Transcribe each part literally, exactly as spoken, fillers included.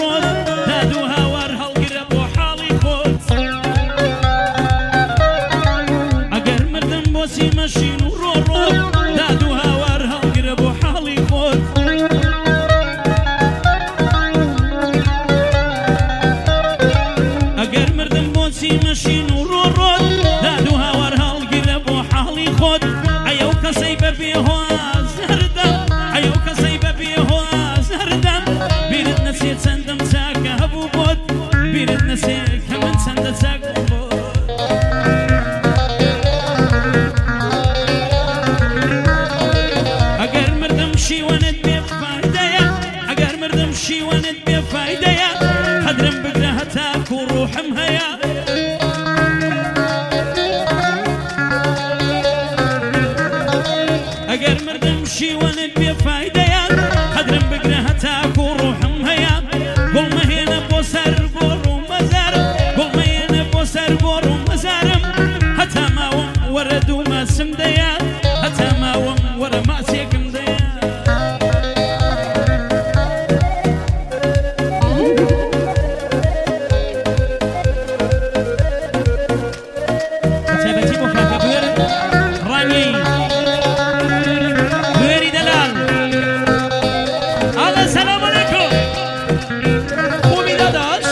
ڕۆژ داد و هاوار هەڵگرە بۆ حاڵی خۆت ئەگەر مردم بۆ سیمەشین و ڕۆ ڕۆ داد و هاوار هەڵگرە بۆ حاڵی خۆت ئەگەر مردم بۆ سیمەشین و ڕۆ ڕۆ داد و هاوار هەڵگرە بۆ حاڵی خۆت ئەیە و کەسەی بە بێهۆز هەردەم ئەیە و کەسەی بە بێهۆز هەردەم بیرت نەچێ چەندەم چاکە هەبوو بۆت بیرت نەچێ کە من چەندە چاک بۆت ئەگەر مردم شیوەنت بێفایدەیە ئەگەر مردم شیوەنت بێفایدەیە قەدرم بگرە هەتاکو ڕوحم هەیە ئەگەر مردم شیوەنت بێفایدەیە قەدرم بگرە هەتاکو ڕوحم هەیە گوڵمەهێنە بۆ سەر گۆڕ و مەزارم گوڵمەهێنە بۆ سەر گۆڕ و مەزارم هەتا ماوەم وەرە دوو ماسم دەیە هەتا ماوەم وەرە ماسێکم دەیە تایبەتی بۆ کاکە بوێر ڕانی بوێری دەلال ئاڵە سەلام عەلەیکوم خوبی داداش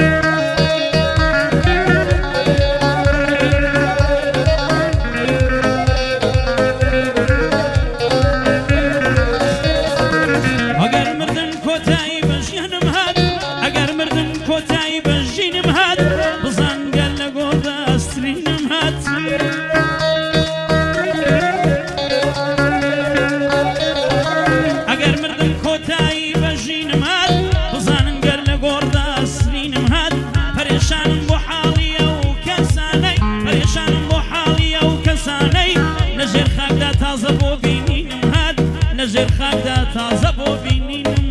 ئەگەر مردن کۆتایی بە ژیانم هات ئەگەر مردن کۆتایی بە ژینم هات بزان گەل لە گۆڵ دەسترینم هات ئەگەر مردن کۆتایی بە ژینم هات بزانن گەر لە گۆڕ دەسترینم هات پەرێشانم بۆ حاڵیە و کەسانەی پەرێشانم بۆ حاڵیە و کەسانەی لەژێر خاکدا تازە بۆ بینینم هات لەژێر خاکدا تازە بۆ بینینم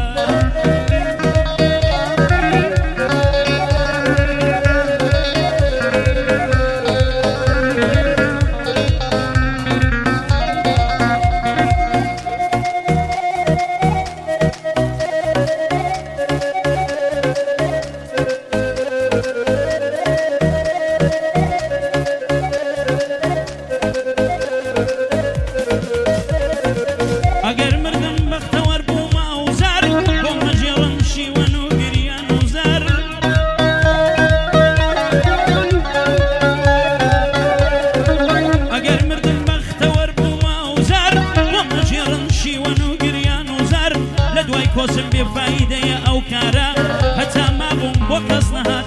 ئەگەر مردم بەختەوەر بوومە و زار بۆ مەژێڕم شیوەن و گریان و زار ئەگەر مردم بەختەوەر بوومە و زار بۆ مەژێڕم شیوەن و گریان و زار لە دوای کۆسم بێفایدەیە ئەو کارە هەتا مابووم بۆ کەس نەها